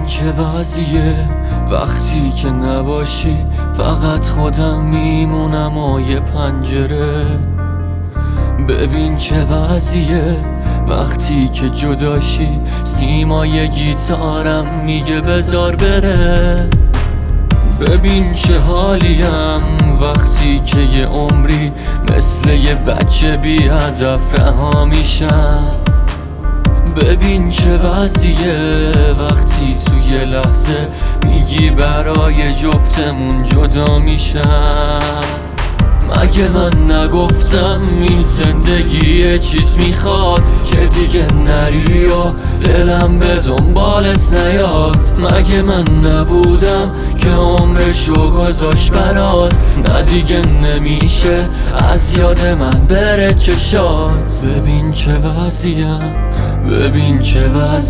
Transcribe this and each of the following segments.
چه وضعیه وقتی که نباشی، فقط خودم میمونم و یه پنجره. ببین چه وضعیه وقتی که جداشی، سیمای گیتارم میگه بذار بره. ببین چه حالیم وقتی که یه عمری مثل یه بچه بی هدف رها میشم. ببین چه وضعیه وقتی توی لحظه میگی برای جفتمون جدا میشم. مگه من نگفتم این زندگی یه چیز میخواد که دیگه نری و دلم به دنبالت نیاد؟ مگه من نبودم که عمرشو گذاشت برات؟ نه دیگه نمیشه از یاد من بره چشات. ببین چه وضعیم، ببین چه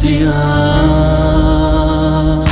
وضعیم.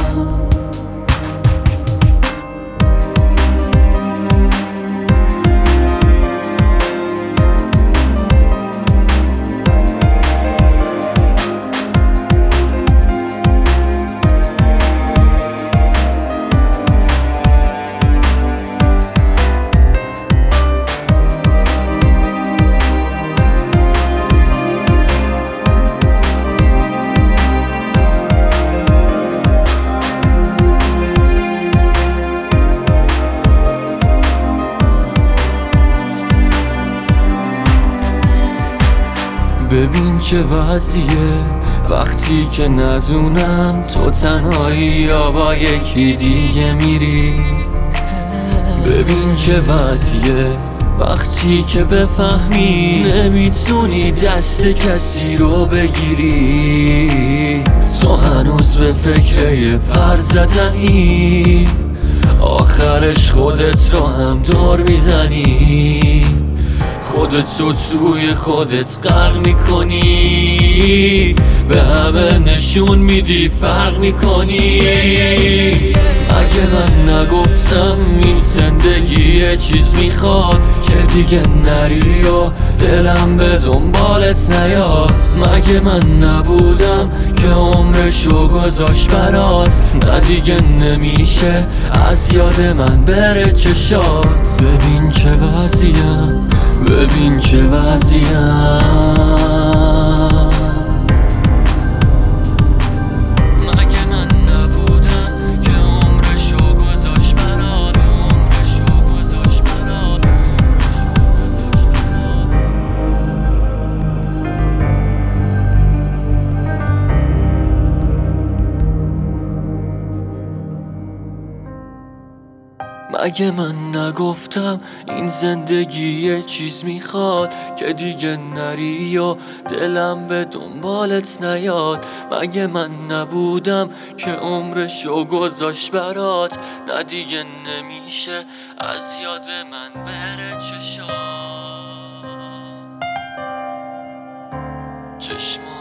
ببین چه وضعیه وقتی که ندونم تو تنهایی یا با یکی دیگه میری. ببین چه وضعیه وقتی که بفهمی نمیتونی دست کسی رو بگیری. تو هنوز به فکر یه پر زدنی، آخرش خودت رو هم دور میزنی. خودتو توی خودت غرق میکنی، به همه نشون میدی فرق میکنی. اگه من نگفتم این زندگی یه چیز میخواد که دیگه نری و دلم به دنبالت نیاد؟ مگه من نبودم که عمرشو گذاشت برات؟ نه دیگه نمیشه از یاد من بره چشات. ببین چه وضعیم، ببین چه وضعیم. مگه من نگفتم این زندگی یه چیز میخواد که دیگه نری و دلم به دنبالت نیاد؟ مگه من نبودم که عمرشو گذاشت برات؟ نه دیگه نمیشه از یاد من بره چشات.